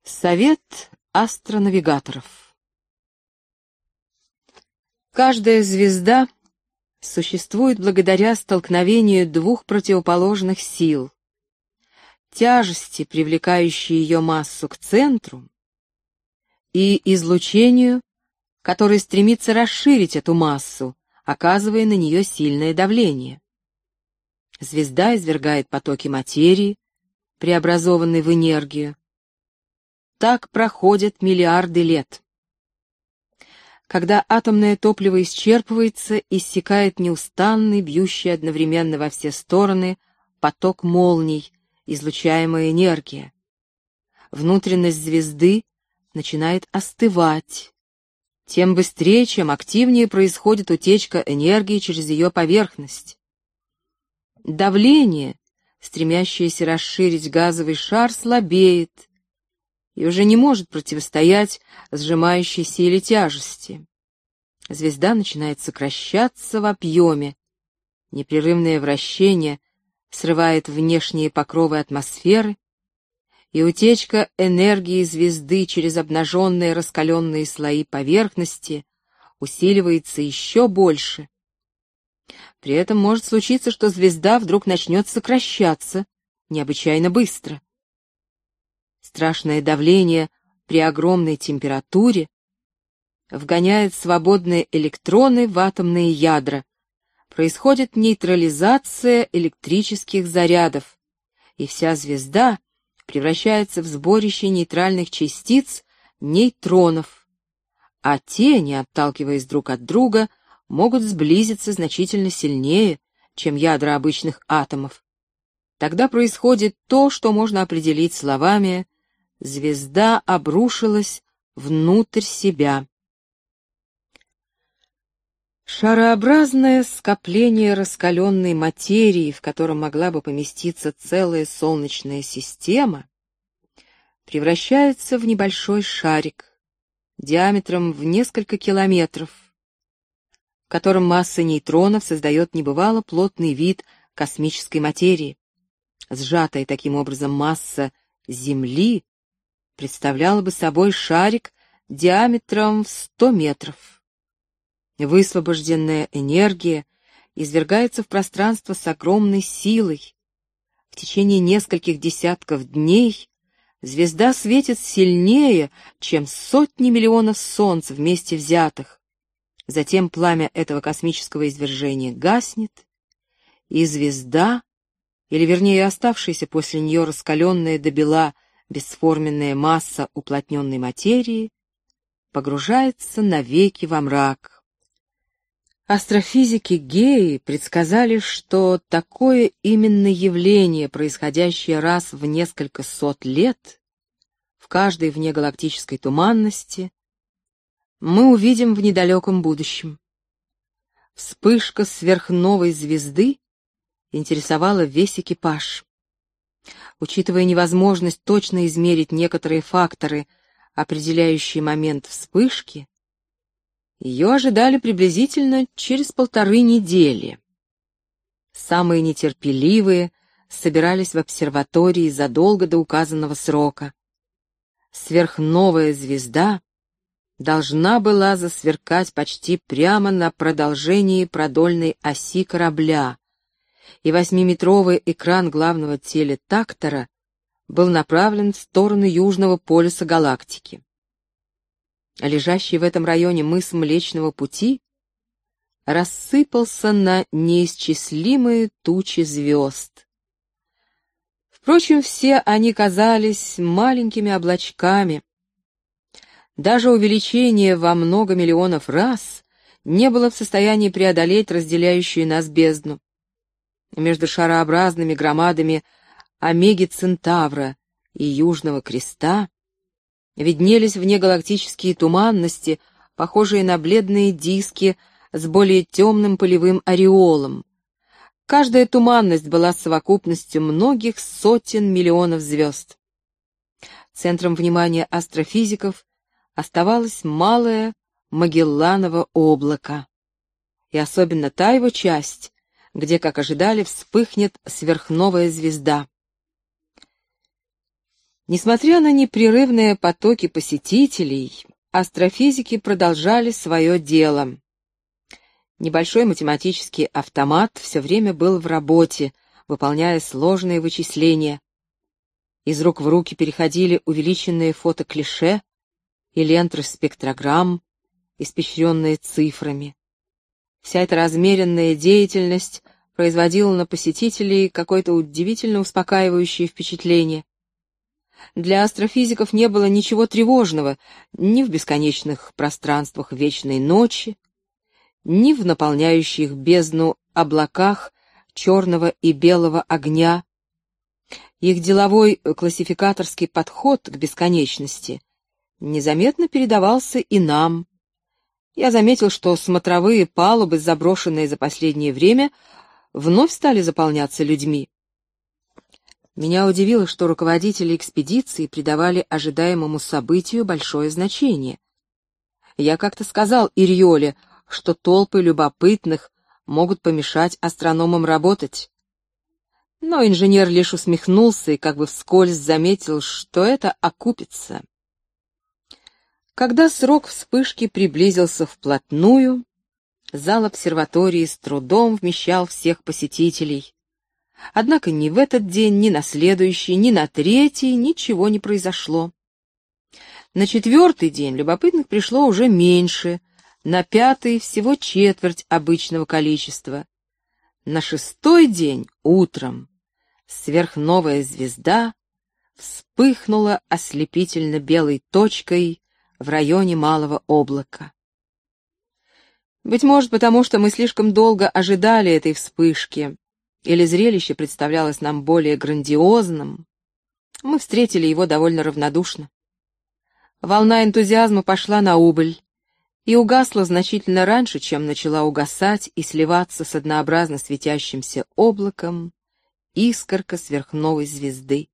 Совет астронавигаторов. Каждая звезда существует благодаря столкновению двух противоположных сил: тяжести, привлекающей ее массу к центру, и излучению, которое стремится расширить эту массу, оказывая на нее сильное давление. Звезда извергает потоки материи, преобразованной в энергию. Так проходят миллиарды лет. Когда атомное топливо исчерпывается, иссякает неустанный, бьющий одновременно во все стороны поток молний, излучаемая энергия. Внутренность звезды начинает остывать. Тем быстрее, чем активнее происходит утечка энергии через ее поверхность. Давление, стремящееся расширить газовый шар, слабеет и уже не может противостоять сжимающей силе тяжести. Звезда начинает сокращаться в объеме. Непрерывное вращение срывает внешние покровы атмосферы, и утечка энергии звезды через обнаженные раскаленные слои поверхности усиливается еще больше. При этом может случиться, что звезда вдруг начнет сокращаться необычайно быстро. Страшное давление при огромной температуре вгоняет свободные электроны в атомные ядра, происходит нейтрализация электрических зарядов, и вся звезда превращается в сборище нейтральных частиц нейтронов, а те, не отталкиваясь друг от друга, могут сблизиться значительно сильнее, чем ядра обычных атомов. Тогда происходит то, что можно определить словами: звезда обрушилась внутрь себя. Шарообразное скопление раскаленной материи, в котором могла бы поместиться целая солнечная система, превращается в небольшой шарик диаметром в несколько километров, в котором масса нейтронов создает небывало плотный вид космической материи. Сжатая таким образом масса Земли представляла бы собой шарик диаметром в 100 метров. Высвобожденная энергия извергается в пространство с огромной силой. В течение нескольких десятков дней звезда светит сильнее, чем сотни миллионов солнц вместе взятых. Затем пламя этого космического извержения гаснет, и звезда, или вернее оставшаяся после нее раскаленная до бела бесформенная масса уплотненной материи, погружается навеки во мрак. Астрофизики Геи предсказали, что такое именно явление, происходящее раз в несколько сот лет, в каждой внегалактической туманности, мы увидим в недалеком будущем. Вспышка сверхновой звезды интересовала весь экипаж. Учитывая невозможность точно измерить некоторые факторы, определяющие момент вспышки, ее ожидали приблизительно через 1,5 недели. Самые нетерпеливые собирались в обсерватории задолго до указанного срока. Сверхновая звезда должна была засверкать почти прямо на продолжении продольной оси корабля, и 8-метровый экран главного телетактора был направлен в сторону южного полюса галактики. Лежащий в этом районе мыс Млечного Пути рассыпался на неисчислимые тучи звезд. Впрочем, все они казались маленькими облачками. Даже увеличение во много миллионов раз не было в состоянии преодолеть разделяющую нас бездну. Между шарообразными громадами Омеги Центавра и Южного Креста виднелись внегалактические туманности, похожие на бледные диски с более темным пылевым ореолом. Каждая туманность была совокупностью многих сотен миллионов звезд. Центром внимания астрофизиков оставалось малое Магелланово облако, и особенно та его часть, где, как ожидали, вспыхнет сверхновая звезда. Несмотря на непрерывные потоки посетителей, астрофизики продолжали свое дело. Небольшой математический автомат все время был в работе, выполняя сложные вычисления. Из рук в руки переходили увеличенные фотоклише и ленты спектрограмм, испещренные цифрами. Вся эта размеренная деятельность производила на посетителей какое-то удивительно успокаивающее впечатление. Для астрофизиков не было ничего тревожного ни в бесконечных пространствах вечной ночи, ни в наполняющих бездну облаках черного и белого огня. Их деловой классификаторский подход к бесконечности незаметно передавался и нам. Я заметил, что смотровые палубы, заброшенные за последнее время, вновь стали заполняться людьми. Меня удивило, что руководители экспедиции придавали ожидаемому событию большое значение. Я как-то сказал Ирьоле, что толпы любопытных могут помешать астрономам работать. Но инженер лишь усмехнулся и как бы вскользь заметил, что это окупится. Когда срок вспышки приблизился вплотную, зал обсерватории с трудом вмещал всех посетителей. Однако ни в этот день, ни на следующий, ни на третий ничего не произошло. На четвертый день любопытных пришло уже меньше, на пятый всего четверть обычного количества. На шестой день утром сверхновая звезда вспыхнула ослепительно белой точкой в районе малого облака. Быть может, потому что мы слишком долго ожидали этой вспышки, или зрелище представлялось нам более грандиозным, мы встретили его довольно равнодушно. Волна энтузиазма пошла на убыль и угасла значительно раньше, чем начала угасать и сливаться с однообразно светящимся облаком искорка сверхновой звезды.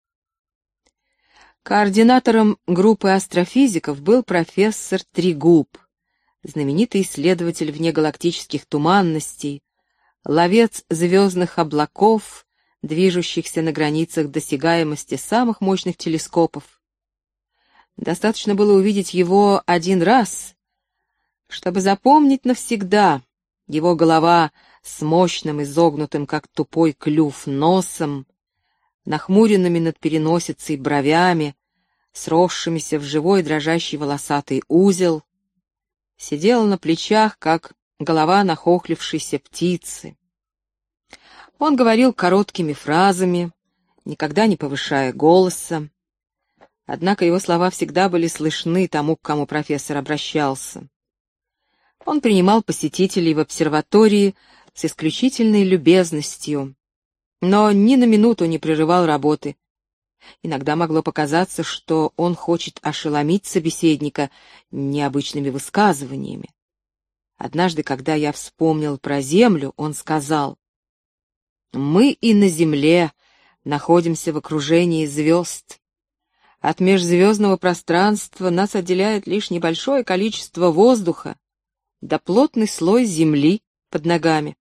Координатором группы астрофизиков был профессор Трегуб, знаменитый исследователь внегалактических туманностей, ловец звездных облаков, движущихся на границах досягаемости самых мощных телескопов. Достаточно было увидеть его один раз, чтобы запомнить навсегда. Его голова с мощным изогнутым, как тупой клюв, носом, нахмуренными над переносицей бровями, сросшимися в живой дрожащий волосатый узел, сидела на плечах, как голова нахохлившейся птицы. Он говорил короткими фразами, никогда не повышая голоса. Однако его слова всегда были слышны тому, к кому профессор обращался. Он принимал посетителей в обсерватории с исключительной любезностью, но ни на минуту не прерывал работы. Иногда могло показаться, что он хочет ошеломить собеседника необычными высказываниями. Однажды, когда я вспомнил про Землю, он сказал: «Мы и на Земле находимся в окружении звезд. От межзвездного пространства нас отделяет лишь небольшое количество воздуха да плотный слой земли под ногами».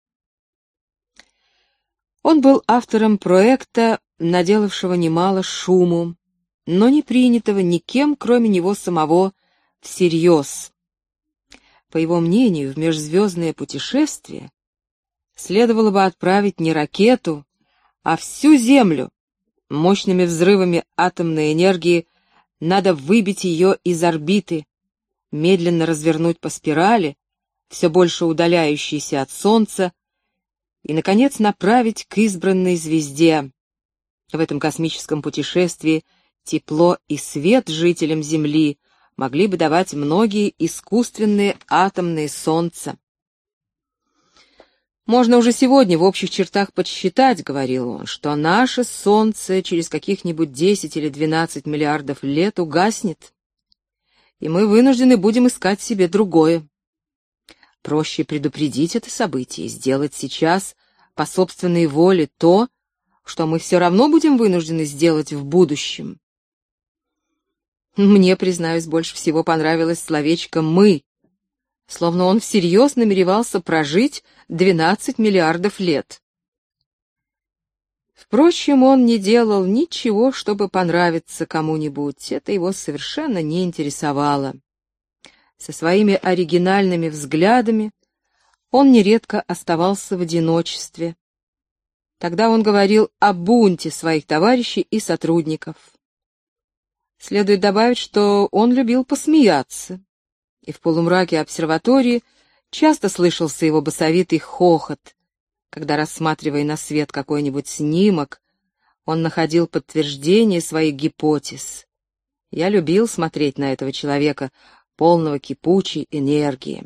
Он был автором проекта, наделавшего немало шуму, но не принятого никем, кроме него самого, всерьез. По его мнению, в межзвездное путешествие следовало бы отправить не ракету, а всю Землю. Мощными взрывами атомной энергии надо выбить ее из орбиты, медленно развернуть по спирали, все больше удаляющейся от Солнца, и, наконец, направить к избранной звезде. В этом космическом путешествии тепло и свет жителям Земли могли бы давать многие искусственные атомные солнца. «Можно уже сегодня в общих чертах подсчитать, — говорил он, — что наше Солнце через каких-нибудь 10 или 12 миллиардов лет угаснет, и мы вынуждены будем искать себе другое. Проще предупредить это событие и сделать сейчас по собственной воле то, что мы все равно будем вынуждены сделать в будущем». Мне, признаюсь, больше всего понравилось словечко «мы», словно он всерьез намеревался прожить 12 миллиардов лет. Впрочем, он не делал ничего, чтобы понравиться кому-нибудь, это его совершенно не интересовало. Со своими оригинальными взглядами он нередко оставался в одиночестве. Тогда он говорил о бунте своих товарищей и сотрудников. Следует добавить, что он любил посмеяться, и в полумраке обсерватории часто слышался его басовитый хохот, когда, рассматривая на свет какой-нибудь снимок, он находил подтверждение своих гипотез. Я любил смотреть на этого человека, полного кипучей энергии.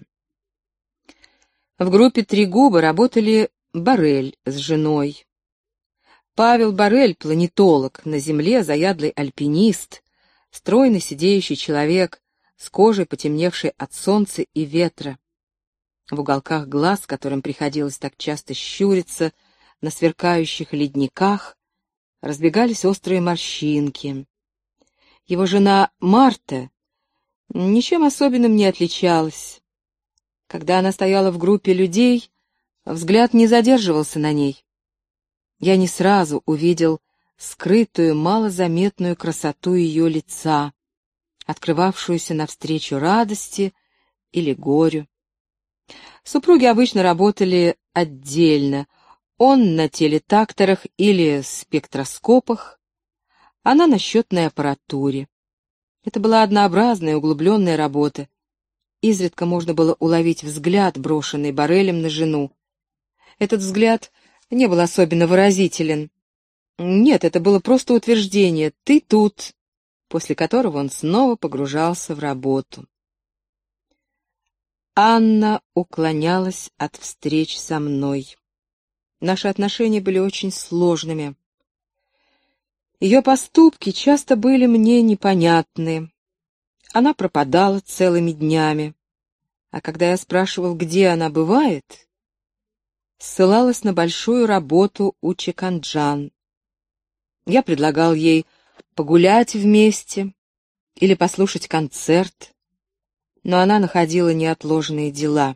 В группе «Трегуба» работали Борель с женой. Павел Борель, планетолог, на Земле заядлый альпинист, стройный сидеющий человек, с кожей, потемневшей от солнца и ветра. В уголках глаз, которым приходилось так часто щуриться, на сверкающих ледниках, разбегались острые морщинки. Его жена Марта ничем особенным не отличалась. Когда она стояла в группе людей, взгляд не задерживался на ней. Я не сразу увидел скрытую, малозаметную красоту ее лица, открывавшуюся навстречу радости или горю. Супруги обычно работали отдельно, он на телетакторах или спектроскопах, она на счетной аппаратуре. Это была однообразная, углубленная работа. Изредка можно было уловить взгляд, брошенный Борелем на жену. Этот взгляд не был особенно выразителен. Нет, это было просто утверждение «ты тут», после которого он снова погружался в работу. Анна уклонялась от встреч со мной. Наши отношения были очень сложными. Ее поступки часто были мне непонятны. Она пропадала целыми днями, а когда я спрашивал, где она бывает, ссылалась на большую работу у Чеканджан. Я предлагал ей погулять вместе или послушать концерт, но она находила неотложные дела.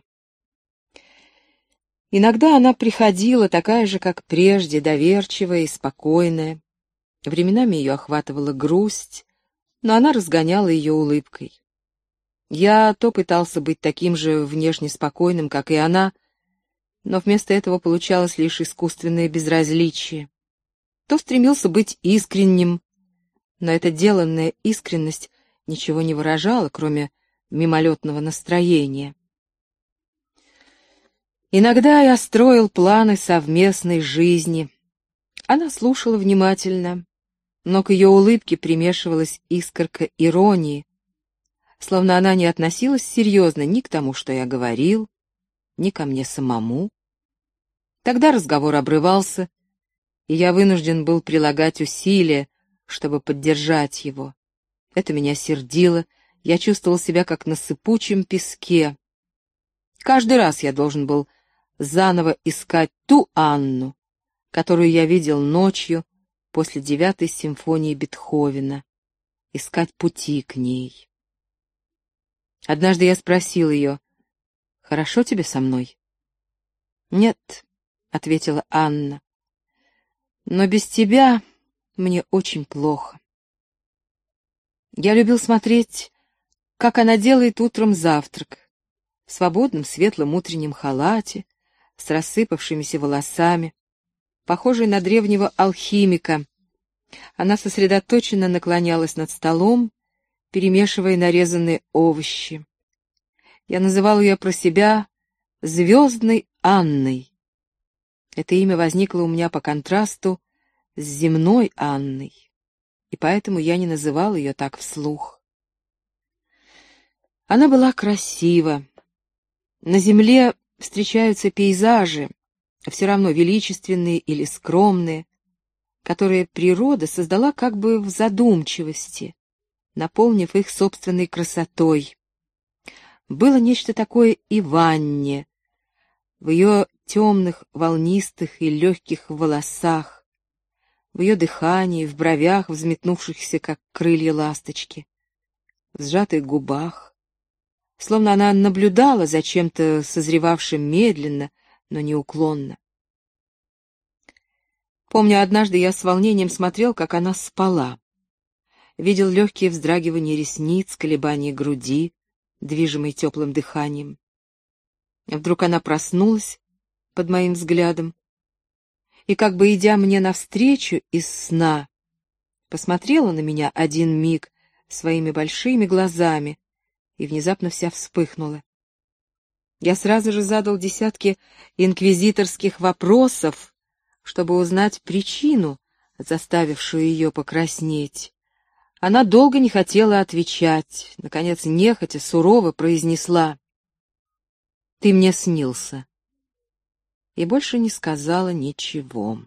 Иногда она приходила такая же, как прежде, доверчивая и спокойная. Временами ее охватывала грусть, но она разгоняла ее улыбкой. Я то пытался быть таким же внешне спокойным, как и она, но вместо этого получалось лишь искусственное безразличие. То стремился быть искренним, но эта деланная искренность ничего не выражала, кроме мимолетного настроения. Иногда я строил планы совместной жизни. Она слушала внимательно, но к ее улыбке примешивалась искорка иронии, словно она не относилась серьезно ни к тому, что я говорил, ни ко мне самому. Тогда разговор обрывался, и я вынужден был прилагать усилия, чтобы поддержать его. Это меня сердило, я чувствовал себя как на сыпучем песке. Каждый раз я должен был заново искать ту Анну, которую я видел ночью после 9-й симфонии Бетховена, искать пути к ней. Однажды я спросил ее: «Хорошо тебе со мной?» «Нет», — ответила Анна, — «но без тебя мне очень плохо». Я любил смотреть, как она делает утром завтрак, в свободном светлом утреннем халате, с рассыпавшимися волосами, похожей на древнего алхимика. Она сосредоточенно наклонялась над столом, перемешивая нарезанные овощи. Я называл ее про себя «Звездной Анной». Это имя возникло у меня по контрасту с земной Анной, и поэтому я не называл ее так вслух. Она была красива. На земле встречаются пейзажи, все равно величественные или скромные, которые природа создала как бы в задумчивости, наполнив их собственной красотой. Было нечто такое и в Анне, в ее темных, волнистых и легких волосах, в ее дыхании, в бровях, взметнувшихся, как крылья ласточки, в сжатых губах, словно она наблюдала за чем-то созревавшим медленно, но неуклонно. Помню, однажды я с волнением смотрел, как она спала. Видел легкие вздрагивания ресниц, колебания груди, движимой теплым дыханием. Вдруг она проснулась под моим взглядом и, как бы идя мне навстречу из сна, посмотрела на меня один миг своими большими глазами и внезапно вся вспыхнула. Я сразу же задал десятки инквизиторских вопросов, чтобы узнать причину, заставившую ее покраснеть. Она долго не хотела отвечать, наконец, нехотя, сурово произнесла: «Ты мне снился», и больше не сказала ничего.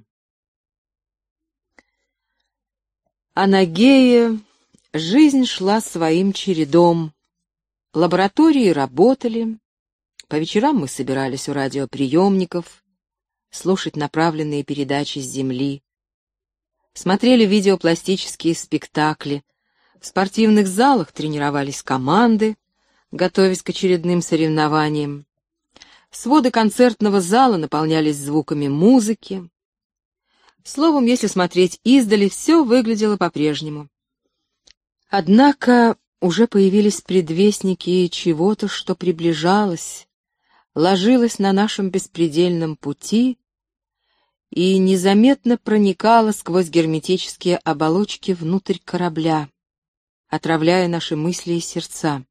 А на Гее жизнь шла своим чередом. Лаборатории работали, по вечерам мы собирались у радиоприемников, слушать направленные передачи с Земли, смотрели видеопластические спектакли, в спортивных залах тренировались команды, готовясь к очередным соревнованиям. Своды концертного зала наполнялись звуками музыки. Словом, если смотреть издали, все выглядело по-прежнему. Однако уже появились предвестники чего-то, что приближалось, ложилось на нашем беспредельном пути и незаметно проникало сквозь герметические оболочки внутрь корабля, отравляя наши мысли и сердца.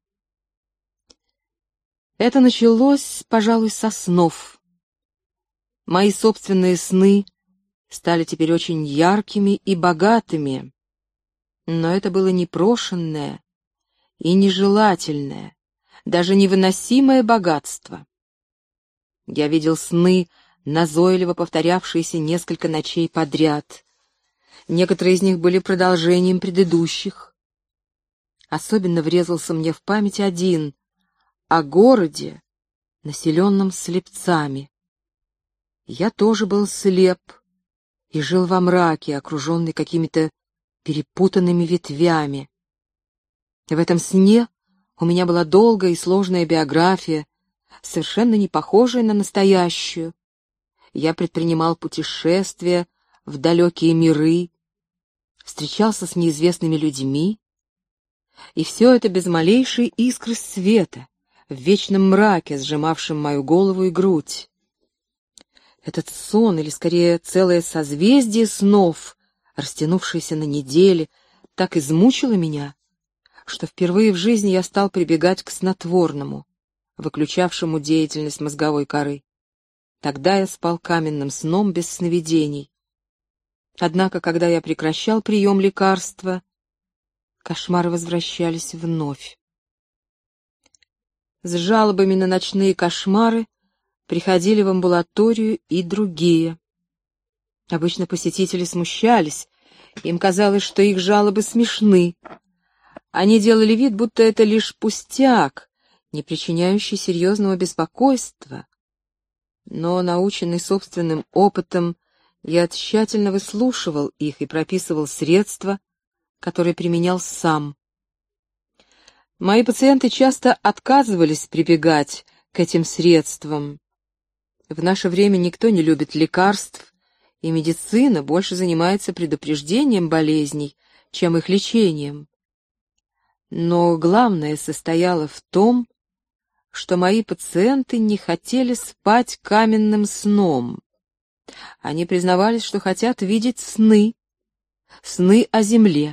Это началось, пожалуй, со снов. Мои собственные сны стали теперь очень яркими и богатыми, но это было непрошенное и нежелательное, даже невыносимое богатство. Я видел сны, назойливо повторявшиеся несколько ночей подряд. Некоторые из них были продолжением предыдущих. Особенно врезался мне в память один — о городе, населенном слепцами. Я тоже был слеп и жил во мраке, окруженный какими-то перепутанными ветвями. В этом сне у меня была долгая и сложная биография, совершенно не похожая на настоящую. Я предпринимал путешествия в далекие миры, встречался с неизвестными людьми, и все это без малейшей искры света, в вечном мраке, сжимавшем мою голову и грудь. Этот сон, или скорее целое созвездие снов, растянувшееся на недели, так измучило меня, что впервые в жизни я стал прибегать к снотворному, выключавшему деятельность мозговой коры. Тогда я спал каменным сном без сновидений. Однако, когда я прекращал прием лекарства, кошмары возвращались вновь. С жалобами на ночные кошмары приходили в амбулаторию и другие. Обычно посетители смущались, им казалось, что их жалобы смешны. Они делали вид, будто это лишь пустяк, не причиняющий серьезного беспокойства. Но, наученный собственным опытом, я тщательно выслушивал их и прописывал средства, которые применял сам. Мои пациенты часто отказывались прибегать к этим средствам. В наше время никто не любит лекарств, и медицина больше занимается предупреждением болезней, чем их лечением. Но главное состояло в том, что мои пациенты не хотели спать каменным сном. Они признавались, что хотят видеть сны о земле.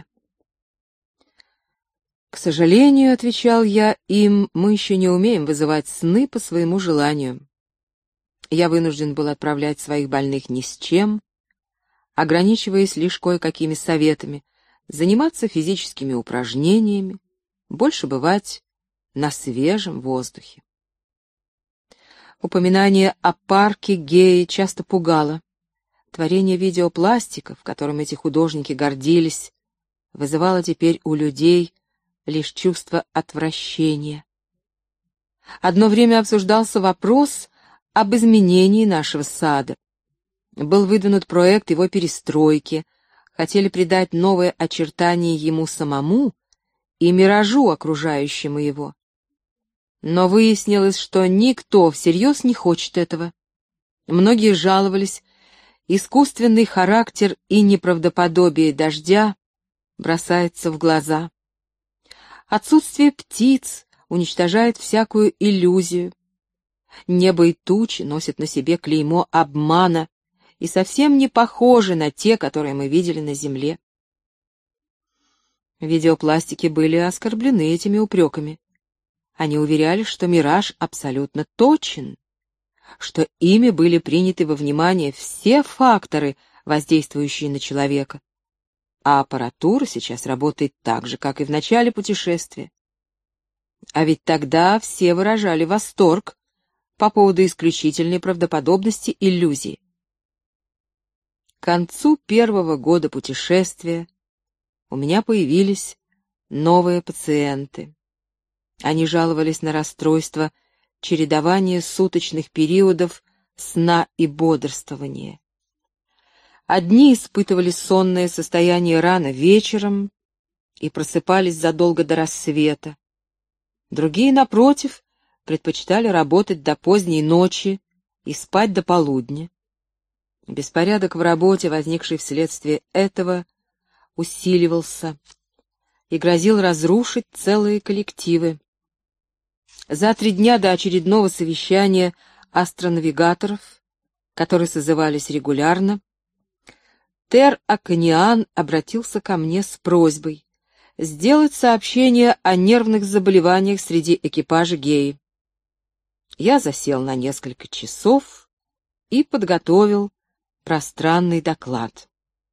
«К сожалению, — отвечал я им, — мы еще не умеем вызывать сны по своему желанию. Я вынужден был отправлять своих больных ни с чем, ограничиваясь лишь кое-какими советами, заниматься физическими упражнениями, больше бывать на свежем воздухе». Упоминание о парке Геи часто пугало. Творение видеопластиков, которым эти художники гордились, вызывало теперь у людей лишь чувство отвращения. Одно время обсуждался вопрос об изменении нашего сада. Был выдвинут проект его перестройки, хотели придать новое очертание ему самому и миражу, окружающему его. Но выяснилось, что никто всерьез не хочет этого. Многие жаловались искусственный характер и неправдоподобие дождя бросается в глаза. Отсутствие птиц уничтожает всякую иллюзию. Небо и тучи носят на себе клеймо обмана и совсем не похожи на те, которые мы видели на Земле. Видеопластики были оскорблены этими упреками. Они уверяли, что мираж абсолютно точен, что ими были приняты во внимание все факторы, воздействующие на человека, а аппаратура сейчас работает так же, как и в начале путешествия. А ведь тогда все выражали восторг по поводу исключительной правдоподобности иллюзии. К концу первого года путешествия у меня появились новые пациенты. Они жаловались на расстройство чередования суточных периодов сна и бодрствования. Одни испытывали сонное состояние рано вечером и просыпались задолго до рассвета. Другие, напротив, предпочитали работать до поздней ночи и спать до полудня. Беспорядок в работе, возникший вследствие этого, усиливался и грозил разрушить целые коллективы. За 3 дня до очередного совещания астронавигаторов, которые созывались регулярно, Тер Аканиан обратился ко мне с просьбой сделать сообщение о нервных заболеваниях среди экипажа Геи. Я засел на несколько часов и подготовил пространный доклад.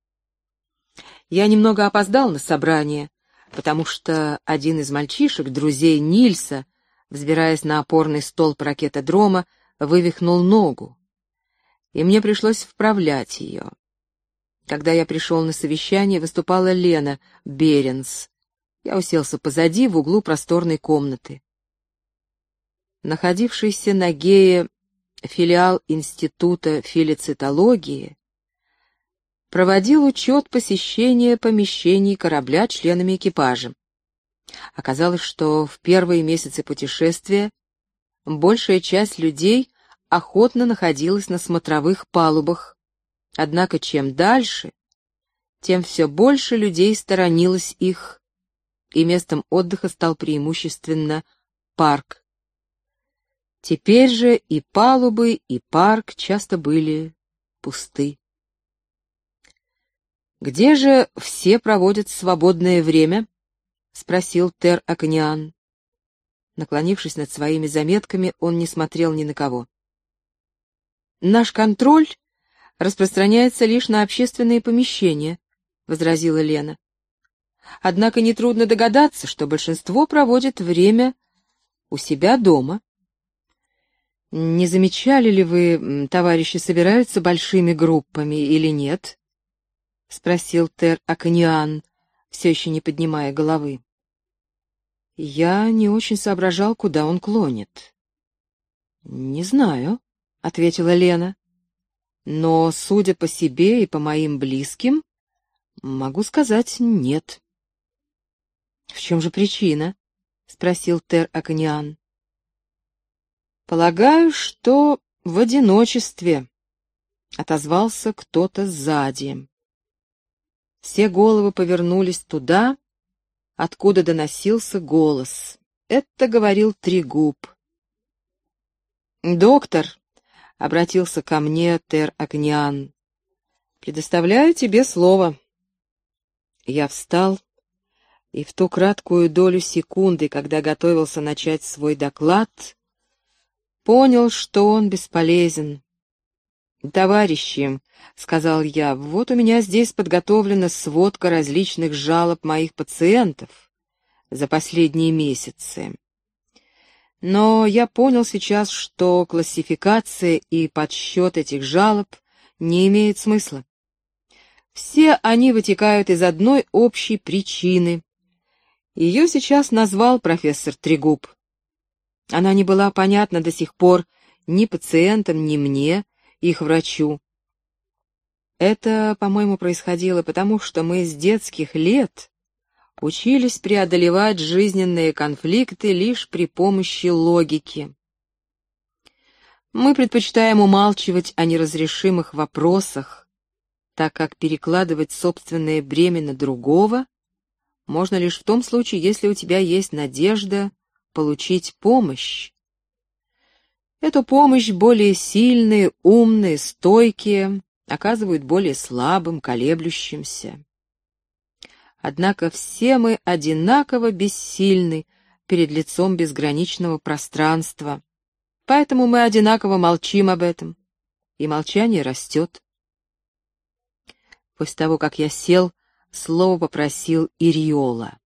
Я немного опоздал на собрание, потому что один из мальчишек, друзей Нильса, взбираясь на опорный столб ракетодрома, вывихнул ногу, и мне пришлось вправлять ее. Когда я пришел на совещание, выступала Лена Беренс. Я уселся позади, в углу просторной комнаты. Находившийся на Гее филиал Института филицитологии проводил учет посещения помещений корабля членами экипажа. Оказалось, что в первые месяцы путешествия большая часть людей охотно находилась на смотровых палубах, однако чем дальше, тем все больше людей сторонилось их, и местом отдыха стал преимущественно парк. Теперь же и палубы, и парк часто были пусты. «Где же все проводят свободное время?» — спросил Тер Аканиан. Наклонившись над своими заметками, он не смотрел ни на кого. «Наш контроль распространяется лишь на общественные помещения», — возразила Лена. «Однако нетрудно догадаться, что большинство проводит время у себя дома». «Не замечали ли вы, товарищи, собираются большими группами или нет?» — спросил Тер Аканиан, все еще не поднимая головы. Я не очень соображал, куда он клонит. «Не знаю», — ответила Лена. «Но, судя по себе и по моим близким, могу сказать нет». «В чем же причина?» — спросил Тер Аканиан. «Полагаю, что в одиночестве», — отозвался кто-то сзади. Все головы повернулись туда, откуда доносился голос. Это говорил Трегуб. «Доктор», — обратился ко мне Тер Аканиан, — «предоставляю тебе слово». Я встал, и в ту краткую долю секунды, когда готовился начать свой доклад, понял, что он бесполезен. «Товарищи», — сказал я, — «вот у меня здесь подготовлена сводка различных жалоб моих пациентов за последние месяцы. Но я понял сейчас, что классификация и подсчет этих жалоб не имеет смысла. Все они вытекают из одной общей причины. Ее сейчас назвал профессор Трегуб. Она не была понятна до сих пор ни пациентам, ни мне, их врачу. Это, по-моему, происходило потому, что мы с детских лет учились преодолевать жизненные конфликты лишь при помощи логики. Мы предпочитаем умалчивать о неразрешимых вопросах, так как перекладывать собственное бремя на другого можно лишь в том случае, если у тебя есть надежда получить помощь. Эту помощь более сильные, умные, стойкие оказывают более слабым, колеблющимся. Однако все мы одинаково бессильны перед лицом безграничного пространства, поэтому мы одинаково молчим об этом, и молчание растет. После того, как я сел, слово попросил Ириола.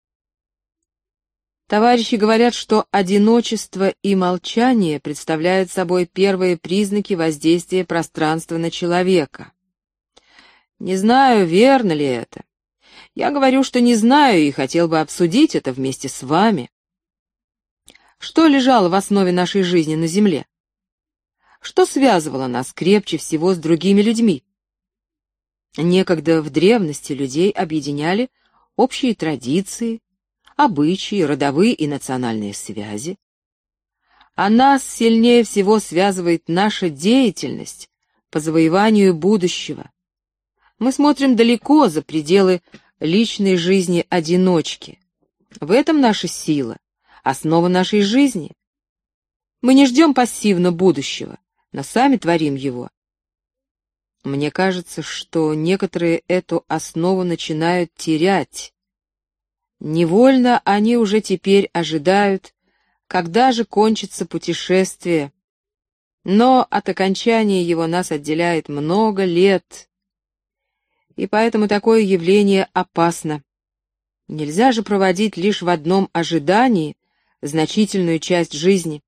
Товарищи говорят, что одиночество и молчание представляют собой первые признаки воздействия пространства на человека. Не знаю, верно ли это. Я говорю, что не знаю, и хотел бы обсудить это вместе с вами. Что лежало в основе нашей жизни на земле? Что связывало нас крепче всего с другими людьми? Некогда в древности людей объединяли общие традиции, обычаи, родовые и национальные связи. А нас сильнее всего связывает наша деятельность по завоеванию будущего. Мы смотрим далеко за пределы личной жизни одиночки. В этом наша сила, основа нашей жизни. Мы не ждем пассивно будущего, но сами творим его. Мне кажется, что некоторые эту основу начинают терять. Невольно они уже теперь ожидают, когда же кончится путешествие. Но от окончания его нас отделяет много лет, и поэтому такое явление опасно. Нельзя же проводить лишь в одном ожидании значительную часть жизни.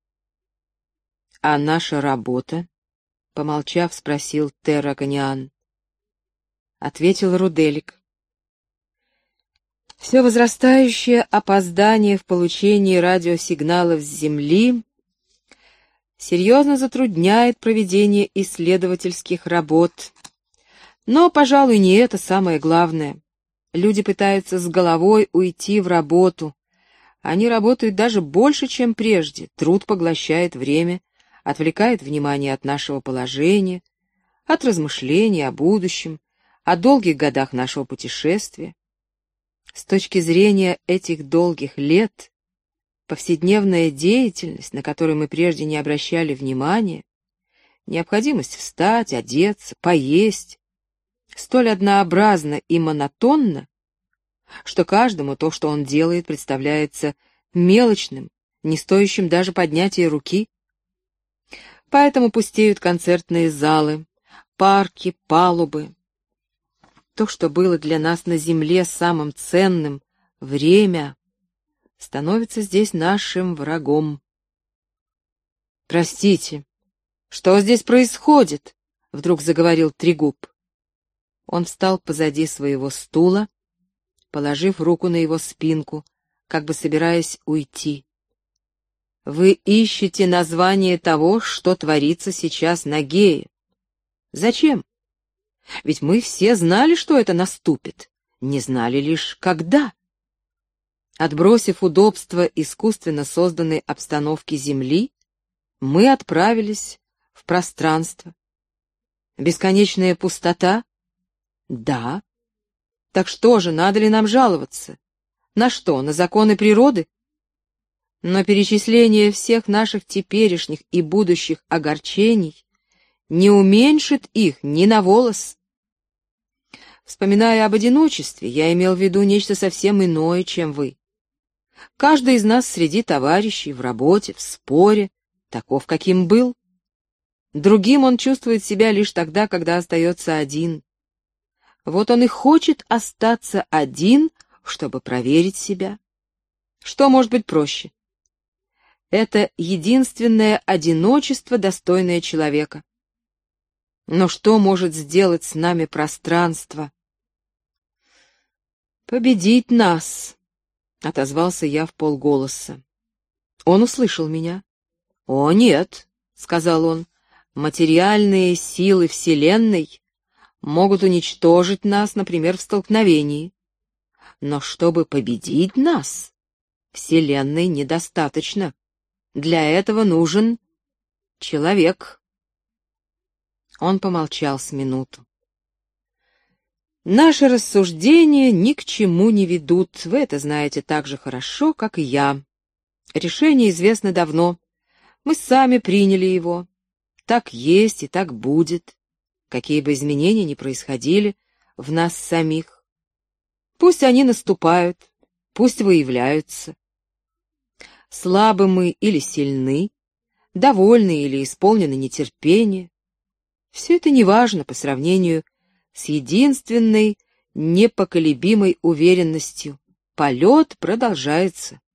А наша работа? Помолчав, спросил Терраканиан. Ответил Руделик. Все возрастающее опоздание в получении радиосигналов с Земли серьезно затрудняет проведение исследовательских работ. Но, пожалуй, не это самое главное. Люди пытаются с головой уйти в работу. Они работают даже больше, чем прежде. Труд поглощает время, отвлекает внимание от нашего положения, от размышлений о будущем, о долгих годах нашего путешествия. С точки зрения этих долгих лет, повседневная деятельность, на которую мы прежде не обращали внимания, необходимость встать, одеться, поесть, столь однообразна и монотонна, что каждому то, что он делает, представляется мелочным, не стоящим даже поднятия руки. Поэтому пустеют концертные залы, парки, палубы. То, что было для нас на земле самым ценным, время, становится здесь нашим врагом. «Простите, что здесь происходит?» — вдруг заговорил Трегуб. Он встал позади своего стула, положив руку на его спинку, как бы собираясь уйти. «Вы ищете название того, что творится сейчас на Гее. Зачем? Ведь мы все знали, что это наступит, не знали лишь, когда». Отбросив удобство искусственно созданной обстановки Земли, мы отправились в пространство. Бесконечная пустота? Да. Так что же, надо ли нам жаловаться? На что, на законы природы? Но перечисление всех наших теперешних и будущих огорчений не уменьшит их ни на волос. Вспоминая об одиночестве, я имел в виду нечто совсем иное, чем вы. Каждый из нас среди товарищей, в работе, в споре, таков, каким был. Другим он чувствует себя лишь тогда, когда остается один. Вот он и хочет остаться один, чтобы проверить себя. Что может быть проще? Это единственное одиночество, достойное человека. Но что может сделать с нами пространство? «Победить нас», — отозвался я вполголоса. Он услышал меня. «О, нет», — сказал он, — «материальные силы Вселенной могут уничтожить нас, например, в столкновении. Но чтобы победить нас, Вселенной недостаточно. Для этого нужен человек». Он помолчал с минуту. Наши рассуждения ни к чему не ведут, вы это знаете так же хорошо, как и я. Решение известно давно, мы сами приняли его. Так есть и так будет, какие бы изменения ни происходили в нас самих. Пусть они наступают, пусть выявляются. Слабы мы или сильны, довольны или исполнены нетерпения. Все это неважно по сравнению с единственной непоколебимой уверенностью. Полет продолжается.